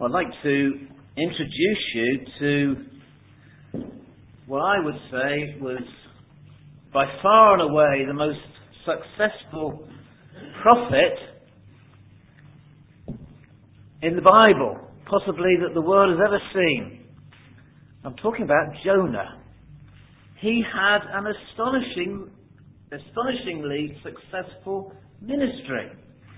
I'd like to introduce you to what I would say was by far and away the most successful prophet in the Bible, possibly that the world has ever seen. I'm talking about Jonah. He had an astonishingly successful ministry.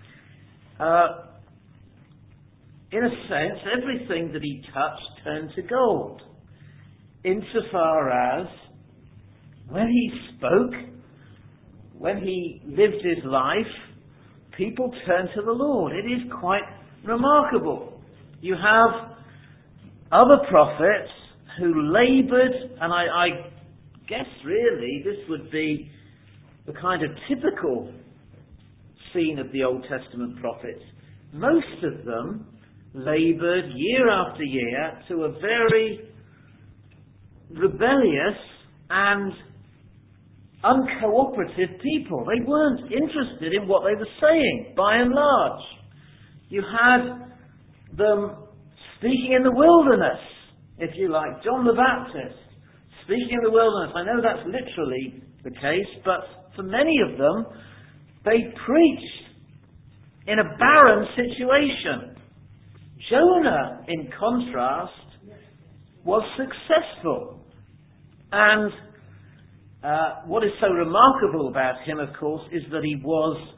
In a sense, everything that he touched turned to gold, insofar as when he spoke, when he lived his life, people turned to the Lord. It is quite remarkable. You have other prophets who laboured, and I guess really this would be the kind of typical scene of the Old Testament prophets. Most of them laboured year after year to a very rebellious and uncooperative people. They weren't interested in what they were saying, by and large. You had them speaking in the wilderness, if you like, John the Baptist, speaking in the wilderness. I know that's literally the case, but for many of them, they preached in a barren situation. Jonah, in contrast, was successful. And what is so remarkable about him, of course, is that he was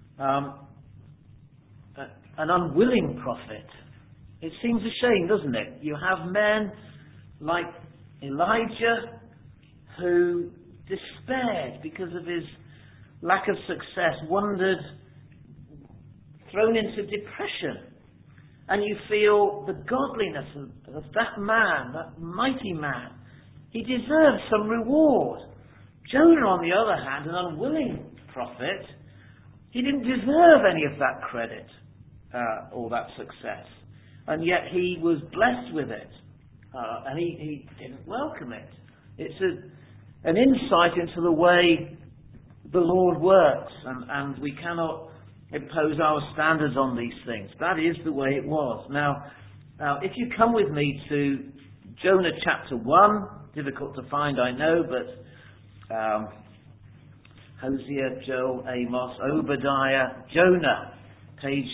an unwilling prophet. It seems a shame, doesn't it? You have men like Elijah who despaired because of his lack of success, wandered, thrown into depression. And you feel the godliness of that man, that mighty man. He deserves some reward. Jonah, on the other hand, an unwilling prophet, he didn't deserve any of that credit or that success. And yet he was blessed with it. And he didn't welcome it. It's an insight into the way the Lord works. And we cannot impose our standards on these things. That is the way it was. Now, if you come with me to Jonah chapter 1, difficult to find, I know, but Hosea, Joel, Amos, Obadiah, Jonah, page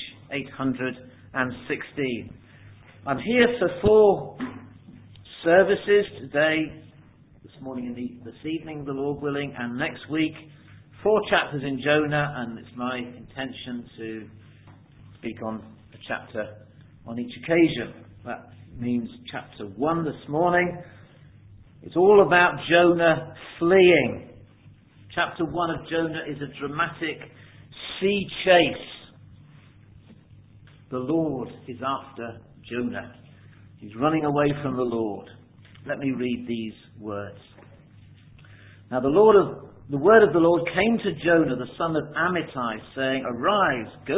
816. I'm here for 4 services today, this morning and this evening, the Lord willing, and next week, 4 chapters in Jonah, and it's my intention to speak on a chapter on each occasion. That means chapter 1 this morning. It's all about Jonah fleeing. Chapter 1 of Jonah is a dramatic sea chase. The Lord is after Jonah. He's running away from the Lord. Let me read these words. Now the word of the Lord came to Jonah, the son of Amittai, saying, "Arise, go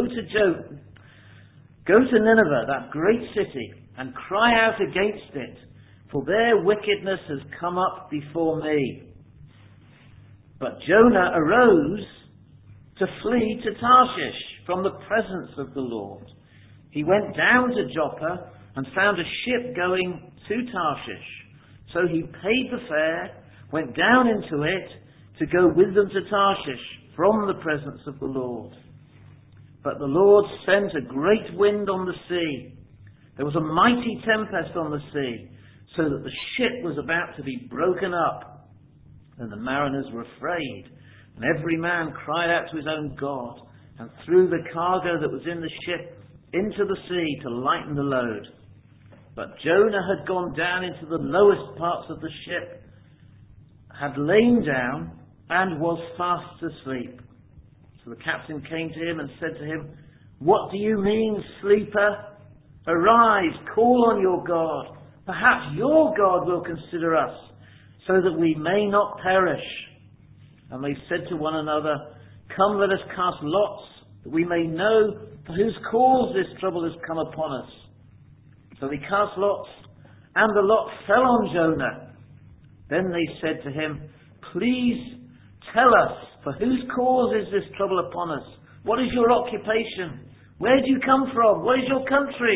to Nineveh, that great city, and cry out against it, for their wickedness has come up before me." But Jonah arose to flee to Tarshish from the presence of the Lord. He went down to Joppa and found a ship going to Tarshish. So he paid the fare, went down into it, to go with them to Tarshish from the presence of the Lord. But the Lord sent a great wind on the sea. There was a mighty tempest on the sea, so that the ship was about to be broken up. And the mariners were afraid, and every man cried out to his own God, and threw the cargo that was in the ship into the sea to lighten the load. But Jonah had gone down into the lowest parts of the ship, had lain down, and was fast asleep. So the captain came to him and said to him, "What do you mean, sleeper? Arise, call on your God. Perhaps your God will consider us, so that we may not perish." And they said to one another, "Come, let us cast lots, that we may know for whose cause this trouble has come upon us." So they cast lots, and the lot fell on Jonah. Then they said to him, "Please tell us, for whose cause is this trouble upon us? What is your occupation? Where do you come from? What is your country?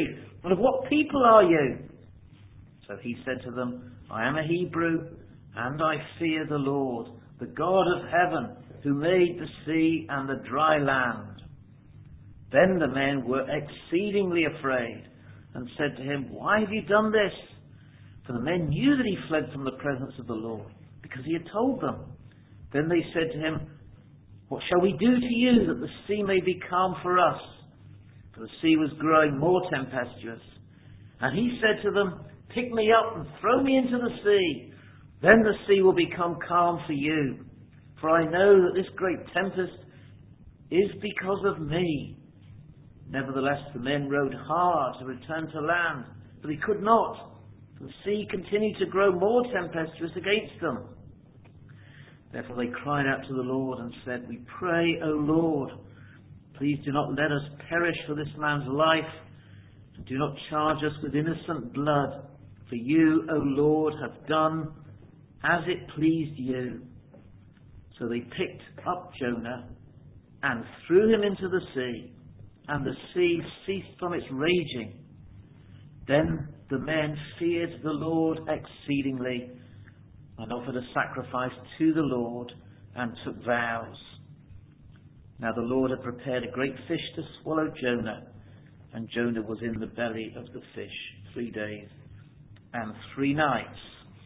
And of what people are you? So he said to them, I am a Hebrew, and I fear the Lord, the God of heaven, who made the sea and the dry land. Then the men were exceedingly afraid, and said to him, Why have you done this? For the men knew that he fled from the presence of the Lord, because he had told them. Then they said to him, What shall we do to you, that the sea may be calm for us? For the sea was growing more tempestuous. And he said to them, Pick me up and throw me into the sea. Then the sea will become calm for you. For I know that this great tempest is because of me. Nevertheless, the men rowed hard to return to land, but they could not. For the sea continued to grow more tempestuous against them. Therefore they cried out to the Lord and said, We pray, O Lord, please do not let us perish for this man's life, and do not charge us with innocent blood. For you, O Lord, have done as it pleased you. So they picked up Jonah and threw him into the sea, and the sea ceased from its raging. Then the men feared the Lord exceedingly, and offered a sacrifice to the Lord, and took vows. Now the Lord had prepared a great fish to swallow Jonah, and Jonah was in the belly of the fish 3 days and 3 nights.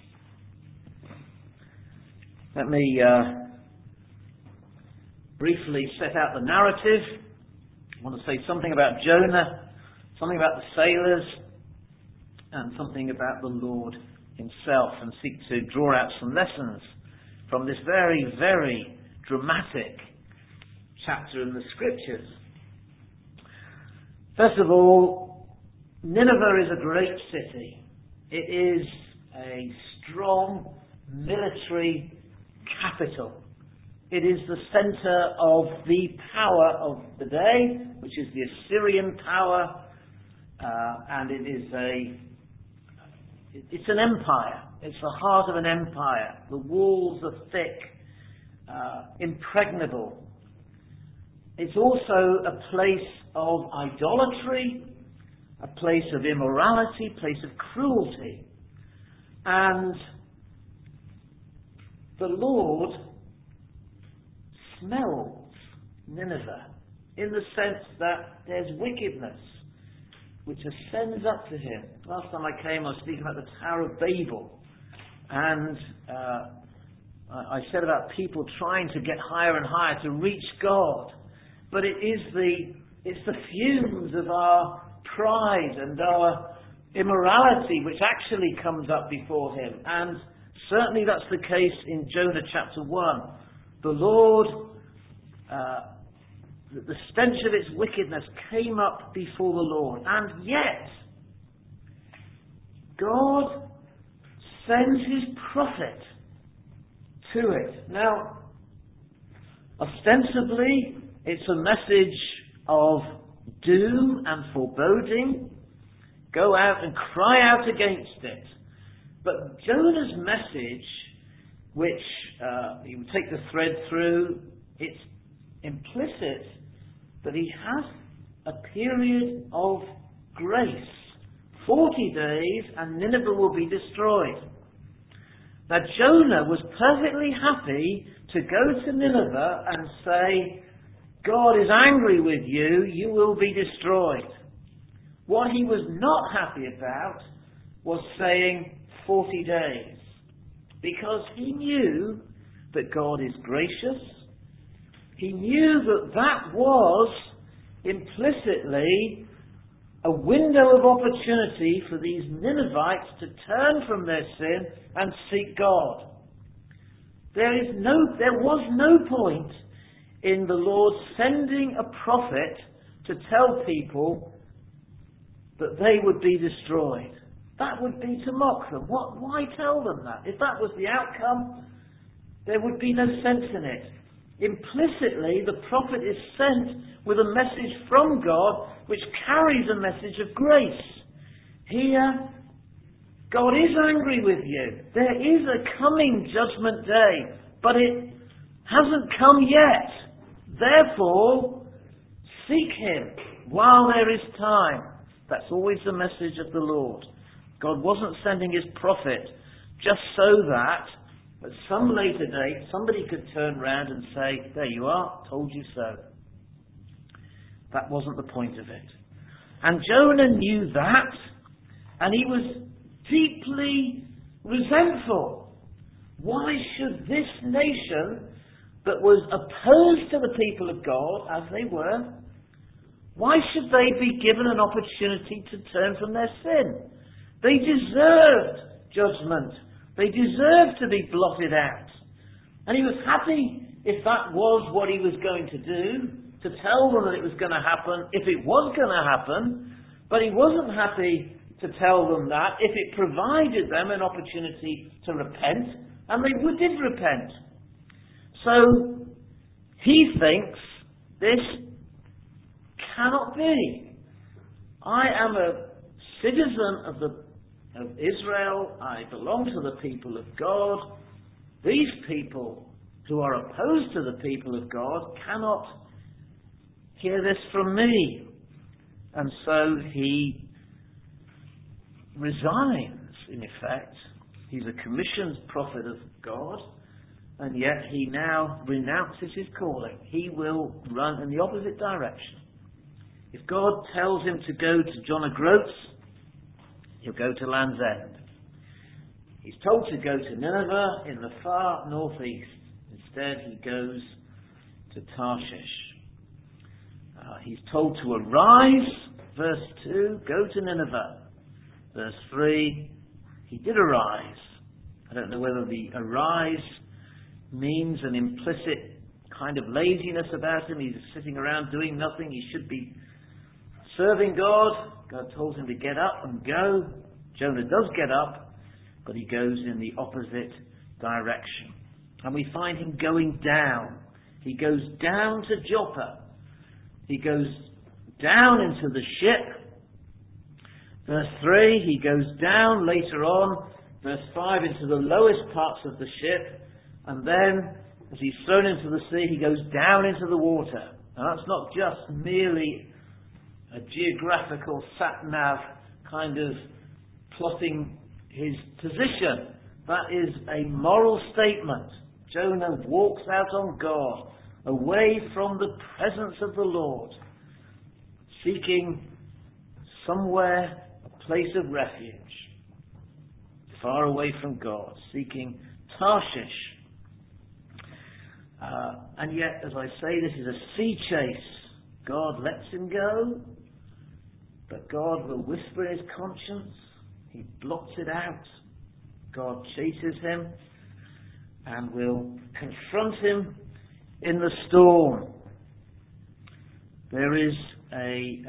Let me briefly set out the narrative. I want to say something about Jonah, something about the sailors, and something about the Lord himself, and seek to draw out some lessons from this very, very dramatic chapter in the Scriptures. First of all, Nineveh is a great city. It is a strong military capital. It is the centre of the power of the day, which is the Assyrian power, and it's an empire. It's the heart of an empire. The walls are thick, impregnable. It's also a place of idolatry, a place of immorality, a place of cruelty. And the Lord smells Nineveh in the sense that there's wickedness which ascends up to him. Last time I came, I was speaking about the Tower of Babel, and I said about people trying to get higher and higher to reach God, but it's the fumes of our pride and our immorality which actually comes up before him. And certainly that's the case in Jonah chapter 1. The Lord, the stench of its wickedness came up before the Lord, and yet God sends his prophet to it. Now, ostensibly, it's a message of doom and foreboding. Go out and cry out against it. But Jonah's message, which you take the thread through, it's implicit that he has a period of grace. 40 days and Nineveh will be destroyed. Now Jonah was perfectly happy to go to Nineveh and say, God is angry with you, you will be destroyed. What he was not happy about was saying 40 days. Because he knew that God is gracious. He knew that was implicitly a window of opportunity for these Ninevites to turn from their sin and seek God. There was no point in the Lord sending a prophet to tell people that they would be destroyed. That would be to mock them. Why tell them that? If that was the outcome, there would be no sense in it. Implicitly, the prophet is sent with a message from God which carries a message of grace. Here, God is angry with you. There is a coming judgment day, but it hasn't come yet. Therefore, seek him while there is time. That's always the message of the Lord. God wasn't sending his prophet just so that at some later date somebody could turn round and say, there you are, told you so. That wasn't the point of it. And Jonah knew that, and he was deeply resentful. Why should this nation that was opposed to the people of God, as they were, why should they be given an opportunity to turn from their sin? They deserved judgment. They deserved to be blotted out. And he was happy if that was what he was going to do, to tell them that it was going to happen, if it was going to happen. But he wasn't happy to tell them that if it provided them an opportunity to repent, and they did repent. So he thinks this cannot be. I am a citizen of Israel. I belong to the people of God. These people who are opposed to the people of God cannot hear this from me. And so he resigns, in effect. He's a commissioned prophet of God, and yet he now renounces his calling. He will run in the opposite direction. If God tells him to go to John O'Groats, he'll go to Land's End. He's told to go to Nineveh in the far northeast. Instead, he goes to Tarshish. He's told to arise, verse 2, go to Nineveh. Verse 3, he did arise. I don't know whether the arise means an implicit kind of laziness about him. He's sitting around doing nothing. He should be serving God. God told him to get up and go. Jonah does get up, but he goes in the opposite direction. And we find him going down. He goes down to Joppa. He goes down into the ship. Verse 3, he goes down later on. Verse 5, into the lowest parts of the ship. And then, as he's thrown into the sea, he goes down into the water. Now that's not just merely a geographical sat-nav kind of plotting his position. That is a moral statement. Jonah walks out on God, away from the presence of the Lord, seeking somewhere a place of refuge, far away from God, seeking Tarshish. And yet, as I say, this is a sea chase. God lets him go, but God will whisper in his conscience. He blots it out. God chases him and will confront him in the storm. There is a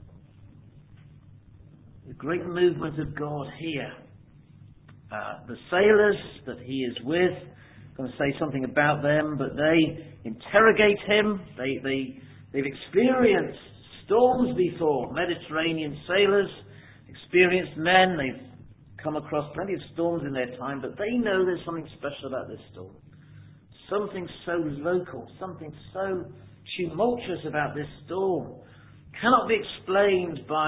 great movement of God here. The sailors that he is with, I'm going to say something about them, but they interrogate him. They've experienced storms before. Mediterranean sailors, experienced men, they've come across plenty of storms in their time, but they know there's something special about this storm. Something so local, something so tumultuous about this storm. Cannot be explained by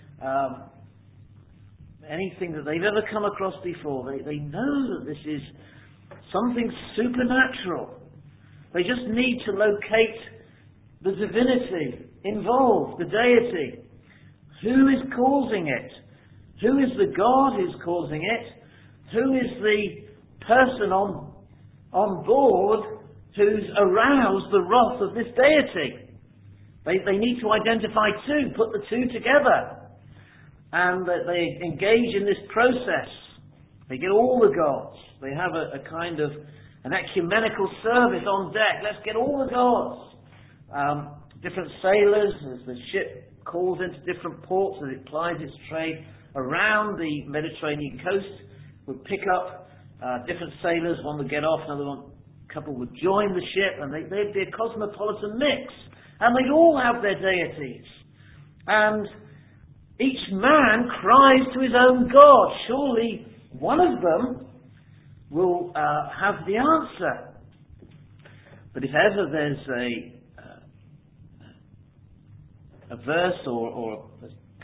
anything that they've ever come across before. They know that this is something supernatural. They just need to locate the divinity involved, the deity. Who is causing it? Who is the God who's causing it? Who is the person on board who's aroused the wrath of this deity? They need to identify two, put the two together. And they engage in this process. They get all the gods. They have a kind of an ecumenical service on deck. Let's get all the gods. Different sailors, as the ship calls into different ports, as it plies its trade around the Mediterranean coast, would pick up different sailors. One would get off, couple would join the ship, and they'd be a cosmopolitan mix. And they'd all have their deities. And each man cries to his own God. Surely one of them will have the answer. But if ever there's a verse or a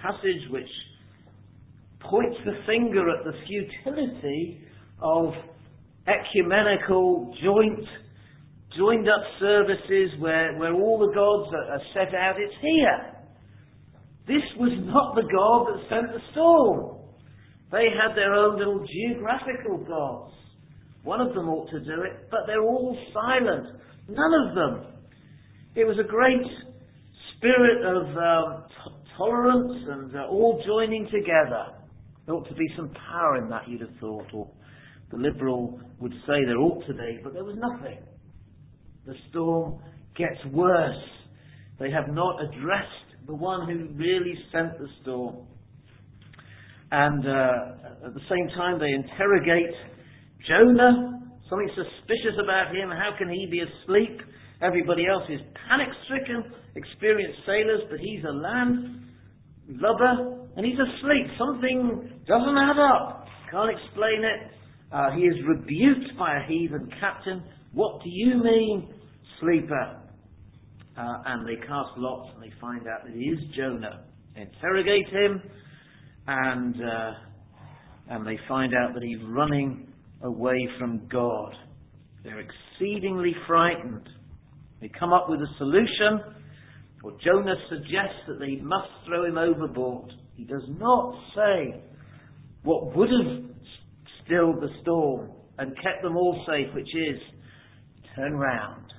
passage which points the finger at the futility of ecumenical, joined up services where all the gods are set out. It's here. This was not the God that sent the storm. They had their own little geographical gods. One of them ought to do it, but they're all silent. None of them. It was a great spirit of tolerance and all joining together. There ought to be some power in that, you'd have thought, or the liberal would say there ought to be, but there was nothing. The storm gets worse. They have not addressed the one who really sent the storm. And at the same time they interrogate Jonah. Something suspicious about him. How can he be asleep? Everybody else is panic-stricken, experienced sailors, but he's a land lubber and he's asleep. Something doesn't add up. Can't explain it. He is rebuked by a heathen captain. What do you mean, sleeper? And they cast lots and they find out that it is Jonah. They interrogate him and they find out that he's running away from God. They're exceedingly frightened. They come up with a solution. Or Jonah suggests that they must throw him overboard. He does not say what would have stilled the storm and kept them all safe, which is turn round,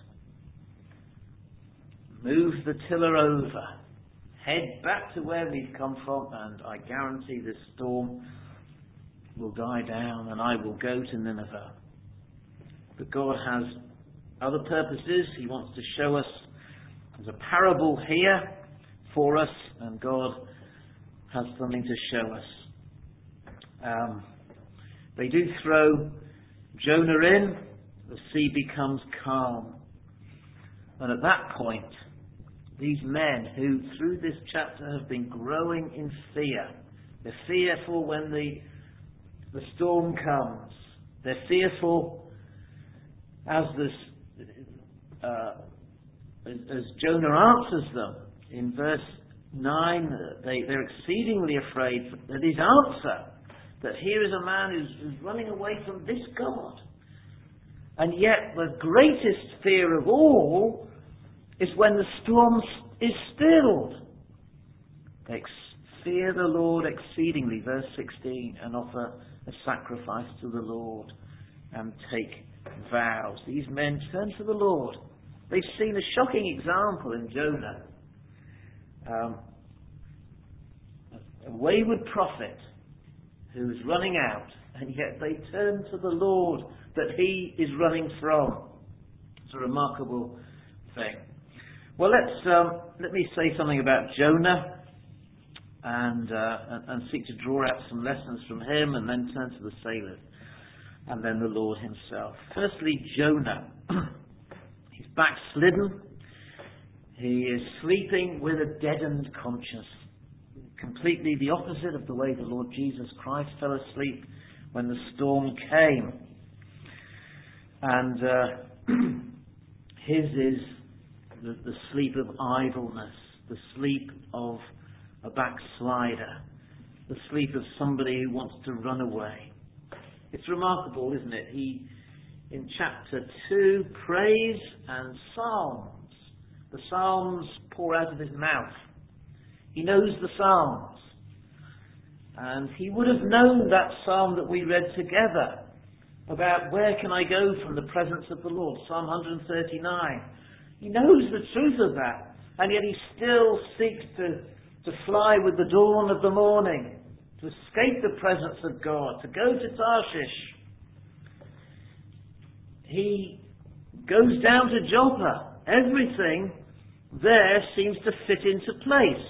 move the tiller over, head back to where we've come from, and I guarantee this storm will die down and I will go to Nineveh. But God has other purposes. He wants to show us, there's a parable here for us, and God has something to show us. They do throw Jonah in, the sea becomes calm. And at that point, these men who through this chapter have been growing in fear, they're fearful when the storm comes. They're fearful as Jonah answers them in verse 9. They're exceedingly afraid that his answer, that here is a man who's running away from this God. And yet the greatest fear of all is when the storm is stilled. They fear the Lord exceedingly, verse 16, and offer a sacrifice to the Lord and take vows. These men turn to the Lord. They've seen a shocking example in Jonah. A wayward prophet who is running out, and yet they turn to the Lord that he is running from. It's a remarkable thing. Well, let me say something about Jonah and seek to draw out some lessons from him, and then turn to the sailors, and then the Lord himself. Firstly, Jonah. He's backslidden. He is sleeping with a deadened conscience. Completely the opposite of the way the Lord Jesus Christ fell asleep when the storm came. And his is the sleep of idleness, the sleep of a backslider, the sleep of somebody who wants to run away. It's remarkable, isn't it? He, in chapter 2, praise and psalms. The psalms pour out of his mouth. He knows the psalms. And he would have known that psalm that we read together about where can I go from the presence of the Lord, Psalm 139. He knows the truth of that, and yet he still seeks to fly with the dawn of the morning, to escape the presence of God, to go to Tarshish. He goes down to Joppa. Everything there seems to fit into place.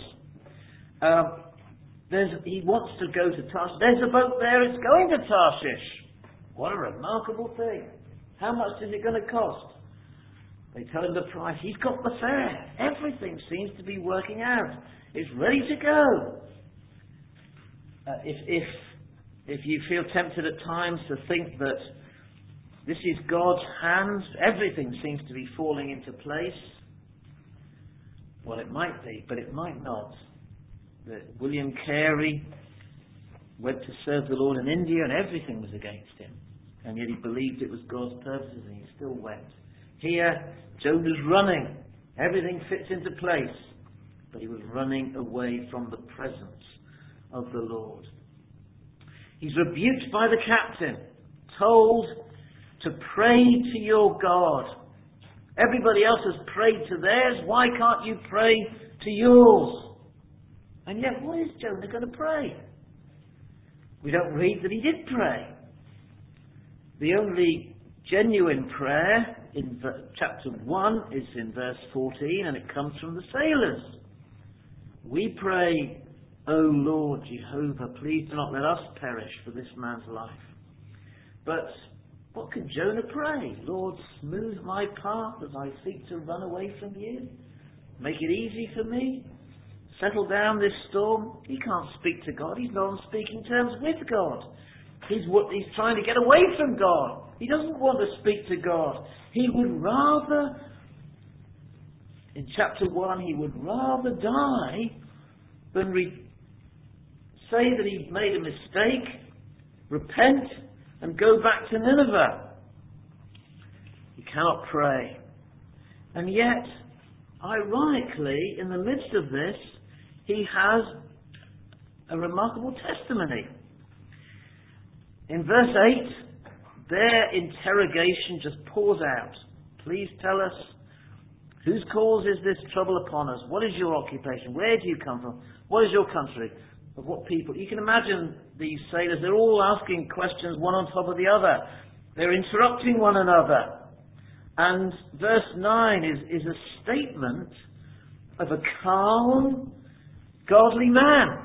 He wants to go to Tarshish. There's a boat there, it's going to Tarshish. What a remarkable thing. How much is it going to cost? They tell him the price. He's got the fare. Everything seems to be working out. It's ready to go. If you feel tempted at times to think that this is God's hands, everything seems to be falling into place. Well, it might be, but it might not. William Carey went to serve the Lord in India and everything was against him. And yet he believed it was God's purposes and he still went. Here, Jonah's running. Everything fits into place. But he was running away from the presence of the Lord. He's rebuked by the captain, told to pray to your God. Everybody else has prayed to theirs. Why can't you pray to yours? And yet, what is Jonah going to pray? We don't read that he did pray. The only genuine prayer in chapter 1 is in verse 14, and it comes from the sailors. We pray, O Lord Jehovah, please do not let us perish for this man's life. But what could Jonah pray? Lord, smooth my path as I seek to run away from you. Make it easy for me. Settle down this storm. He can't speak to God. He's not on speaking terms with God. He's trying to get away from God. He doesn't want to speak to God. He would rather, in chapter 1, he would rather die than say that he's made a mistake, repent, and go back to Nineveh. He cannot pray. And yet, ironically, in the midst of this, he has a remarkable testimony. In verse 8, their interrogation just pours out. Please tell us, whose cause is this trouble upon us? What is your occupation? Where do you come from? What is your country? Of what people? You can imagine these sailors, they're all asking questions one on top of the other. They're interrupting one another. And verse 9 is a statement of a calm, godly man.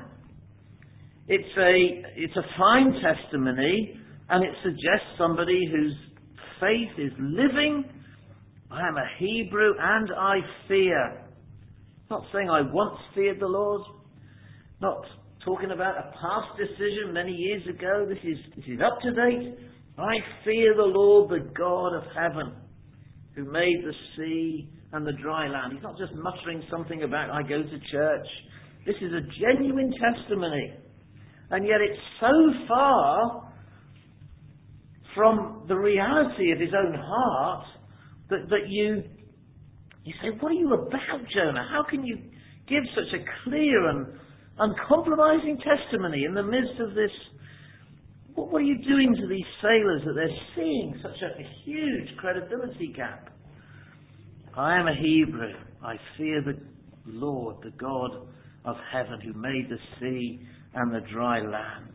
It's a fine testimony, and it suggests somebody whose faith is living. I am a Hebrew and I fear. Not saying I once feared the Lord. Not talking about a past decision many years ago. This is up to date. I fear the Lord, the God of heaven, who made the sea and the dry land. He's not just muttering something about I go to church. This is a genuine testimony. And yet it's so far from the reality of his own heart that you say, what are you about, Jonah? How can you give such a clear and uncompromising testimony in the midst of this? What are you doing to these sailors that they're seeing such a huge credibility gap? I am a Hebrew. I fear the Lord, the God of heaven, who made the sea and the dry land.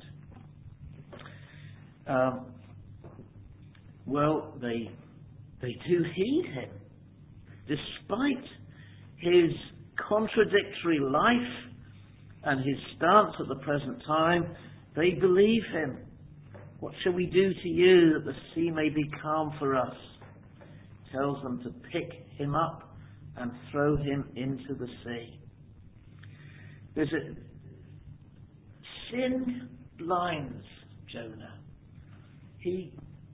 Well, they do heed him. Despite his contradictory life and his stance at the present time, they believe him. What shall we do to you that the sea may be calm for us? Tells them to pick him up and throw him into the sea. Sin blinds Jonah. He's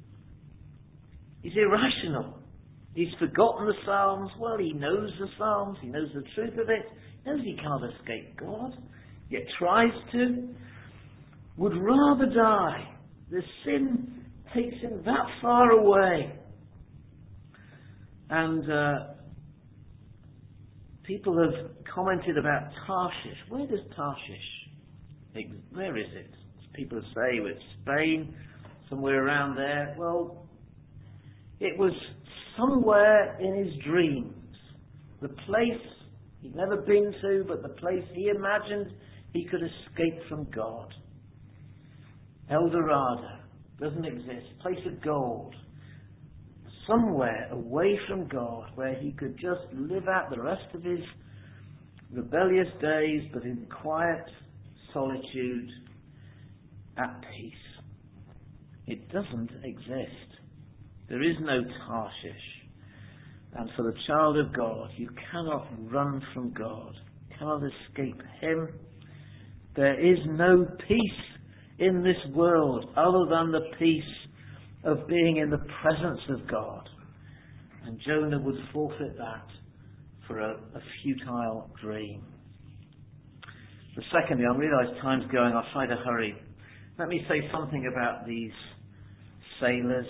irrational. He's forgotten the Psalms. Well, he knows the Psalms. He knows the truth of it. He knows he can't escape God, yet tries to. Would rather die. The sin takes him that far away. And people have commented about Tarshish. Where does Tarshish? Where is it? People say it's Spain, somewhere around there. Well, it was somewhere in his dreams. The place he'd never been to, but the place he imagined he could escape from God. El Dorado doesn't exist. Place of gold. Somewhere away from God where he could just live out the rest of his rebellious days, but in quiet solitude, at peace. It doesn't exist. There is no Tarshish. And for the child of God, you cannot run from God. You cannot escape him. There is no peace in this world other than the peace of being in the presence of God. And Jonah would forfeit that for a futile dream. So secondly, I realise time's going, I'll try to hurry. Let me say something about these sailors.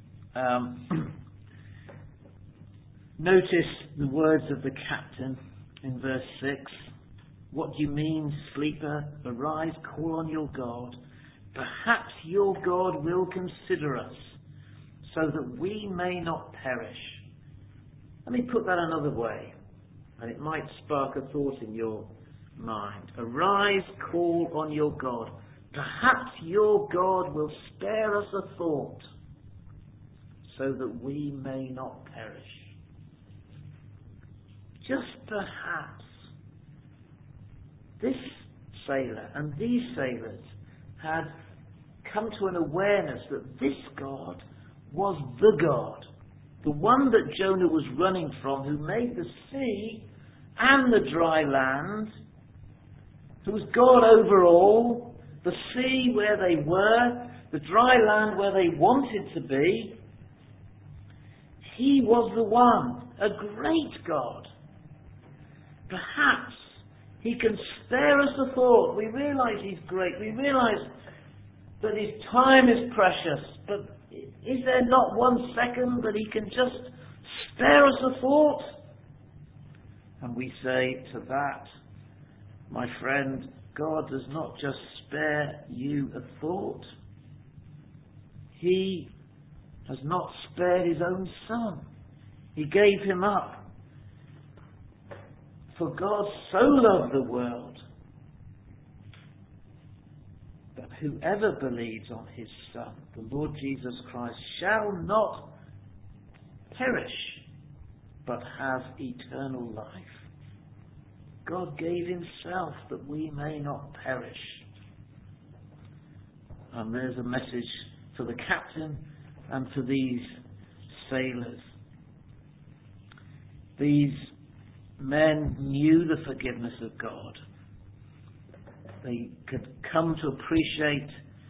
Notice the words of the captain in verse 6. What do you mean, sleeper? Arise, call on your God. Perhaps your God will consider us, so that we may not perish. Let me put that another way, and it might spark a thought in your mind. Arise, call on your God. Perhaps your God will spare us a thought, so that we may not perish. Just perhaps this sailor and these sailors had come to an awareness that this God was the God, the one that Jonah was running from, who made the sea and the dry land, who was God over all, the sea where they were, the dry land where they wanted to be. He was the one, a great God. Perhaps he can spare us a thought. We realise he's great. We realise that his time is precious. But is there not 1 second that he can just spare us a thought? And we say to that, my friend, God does not just spare you a thought. He has not spared his own Son. He gave him up. For God so loved the world that whoever believes on his Son, the Lord Jesus Christ, shall not perish, but have eternal life. God gave himself that we may not perish. And there's a message for the captain and for these sailors. These men knew the forgiveness of God. They could come to appreciate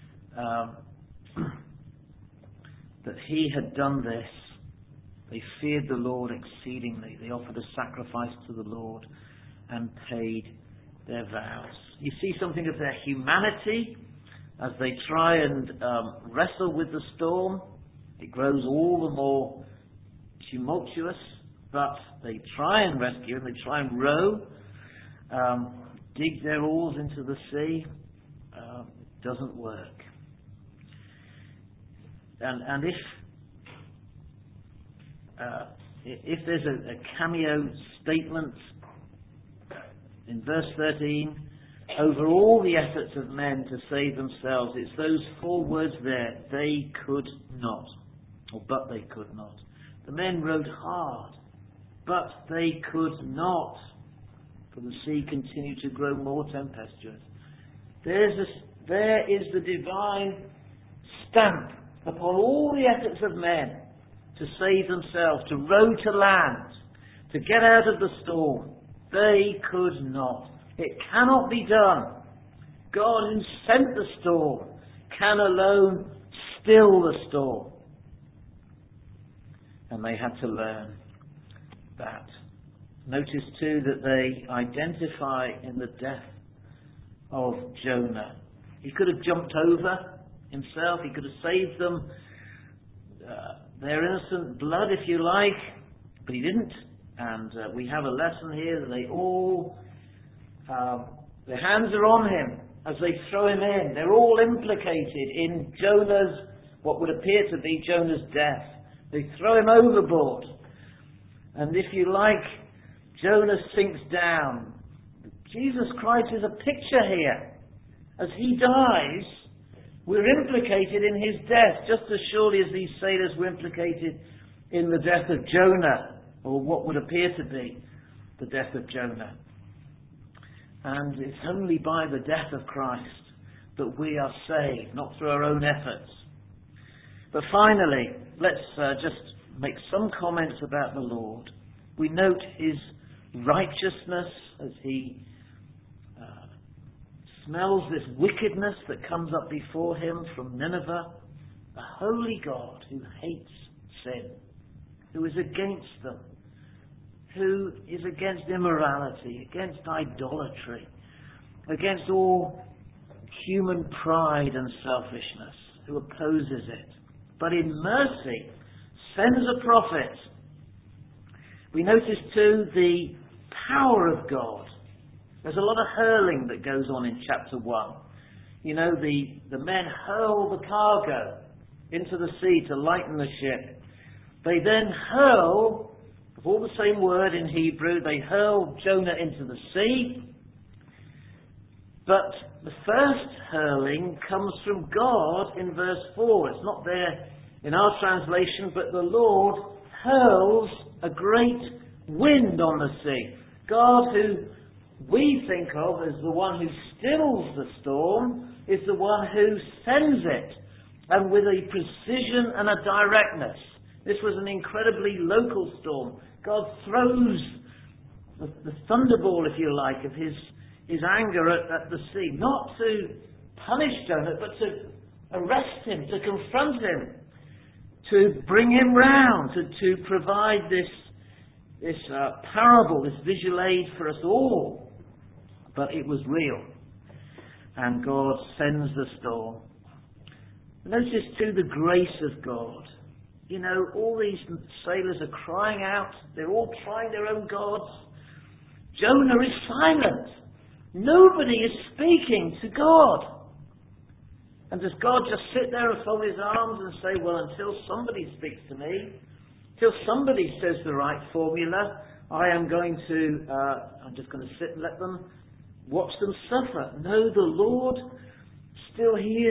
that he had done this. They feared the Lord exceedingly. They offered a sacrifice to the Lord and paid their vows. You see something of their humanity as they try and wrestle with the storm. It grows all the more tumultuous, but they try and rescue, and they try and row, dig their oars into the sea. It doesn't work. And if there's a cameo statement in verse 13, over all the efforts of men to save themselves, it's those 4 words there, they could not, or but they could not. The men rowed hard, but they could not, for the sea continued to grow more tempestuous. There is the divine stamp upon all the efforts of men to save themselves, to row to land, to get out of the storm. They could not. It cannot be done. God, who sent the storm, can alone still the storm. And they had to learn that. Notice too that they identify in the death of Jonah. He could have jumped over himself. He could have saved them their innocent blood, if you like, but he didn't. And we have a lesson here that they all, their hands are on him as they throw him in. They're all implicated in Jonah's, what would appear to be Jonah's death. They throw him overboard. And if you like, Jonah sinks down. Jesus Christ is a picture here. As he dies, we're implicated in his death, just as surely as these sailors were implicated in the death of Jonah, or what would appear to be the death of Jonah. And it's only by the death of Christ that we are saved, not through our own efforts. But finally, let's just make some comments about the Lord. We note his righteousness as he smells this wickedness that comes up before him from Nineveh. A holy God who hates sin, who is against them, who is against immorality, against idolatry, against all human pride and selfishness, who opposes it, but in mercy sends a prophet. We notice too the power of God. There's a lot of hurling that goes on in chapter 1. You know, the men hurl the cargo into the sea to lighten the ship. They then hurl, all the same word in Hebrew, they hurl Jonah into the sea. But the first hurling comes from God in verse 4. It's not there in our translation, but the Lord hurls a great wind on the sea. God, who we think of as the one who stills the storm, is the one who sends it, and with a precision and a directness. This was an incredibly local storm. God throws the thunderball, if you like, of his anger at the sea, not to punish Jonah, but to arrest him, to confront him, to bring him round, to provide this parable, this visual aid for us all. But it was real, and God sends the storm. Notice too the grace of God. You know, all these sailors are crying out, they're all trying their own gods. Jonah is silent. Nobody is speaking to God. And does God just sit there and fold his arms and say, well, until somebody speaks to me, until somebody says the right formula, I'm just going to sit and let them watch them suffer? No, the Lord still, he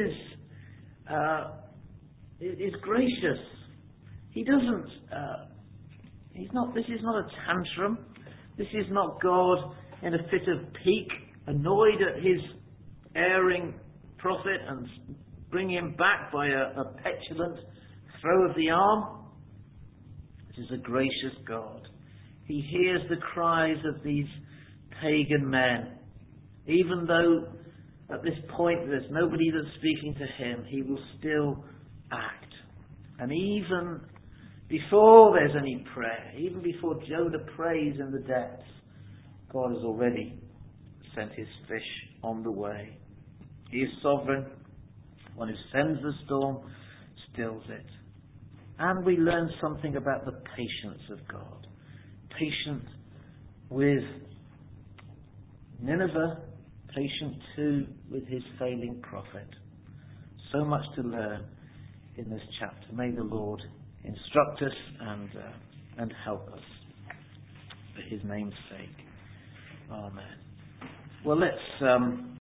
is gracious. He doesn't, this is not a tantrum. This is not God in a fit of pique, annoyed at his erring prophet and bring him back by a petulant throw of the arm. This is a gracious God. He hears the cries of these pagan men. Even though at this point there's nobody that's speaking to him, he will still act. And even before there's any prayer, even before Jonah prays in the depths, God has already sent his fish on the way. He is sovereign. One who sends the storm, stills it. And we learn something about the patience of God. Patient with Nineveh, patient too with his failing prophet. So much to learn in this chapter. May the Lord instruct us and help us for his name's sake. Amen. Well, let's